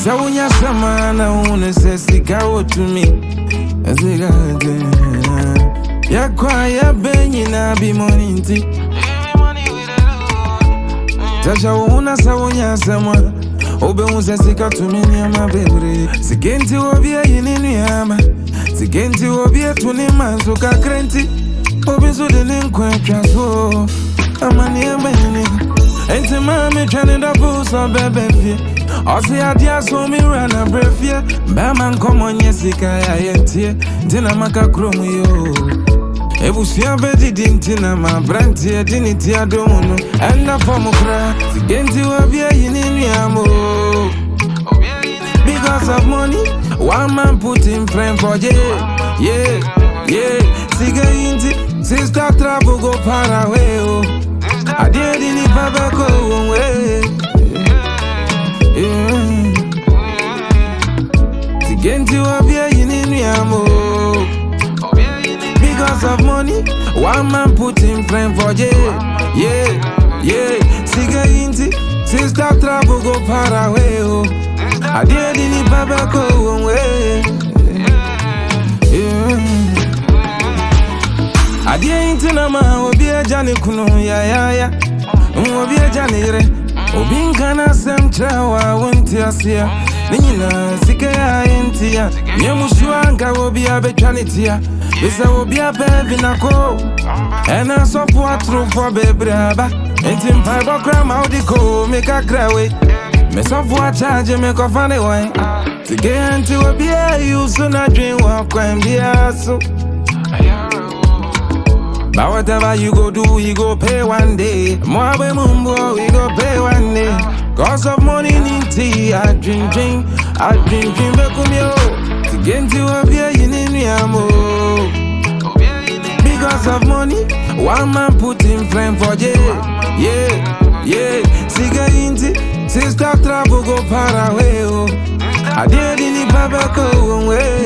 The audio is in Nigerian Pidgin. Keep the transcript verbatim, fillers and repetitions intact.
Zawunya samana une sesika to me. Ya kwa ya benyi na bi moninti. Tasha una sawunya sama. Obe unse sika to me ni ama bebre. Sikenti obie yini ni ama. Sikenti obie tuni manso ka krenti. Obe so de nkwa twaso. Amani amani. Enti mami trying to pull some baby. Osi adia so mi rana brefie. Bama nkomo nyesika ya yentie. Dina maka kromu yo. Ebusia bedi dintina ma brantie diniti adomuno. Enda fomu kra. Sigenti wabia yinini amo. Because of money, one man put in frame for yeah, yeah, yeah. Siga inti, sister travel go far away oh. I did in the baba go away. Sigenti wabia yinini amo. Because of money, one man put in frame for yeah, yeah, yeah. Siga inti, sister travel go far away oh. I did in the baba go away. I didn't know my obi a Johnny Kuno, ya ya ya. Obi a Johnny re. Obi kana sem trawa won't ya see. Nina sike ya entia. Nyemushwanga obi a betanitia. Bisa obi a baby na ko. And I saw what true for baby raba. Entim fiber cram out the co make a cry way. Me some for charge me ko funny wine. To get into a beer you soon a dream walk and be so. But whatever you go do, you go pay one day. More be mumbo, we go pay one day. Cause of money need tea, I drink drink, I drink drink back on you. To get into a beer you need me amo. Because of money, one man put in frame for yeah, yeah, yeah. Siga inti. Sister travel go far away oh. I did in the baba go away.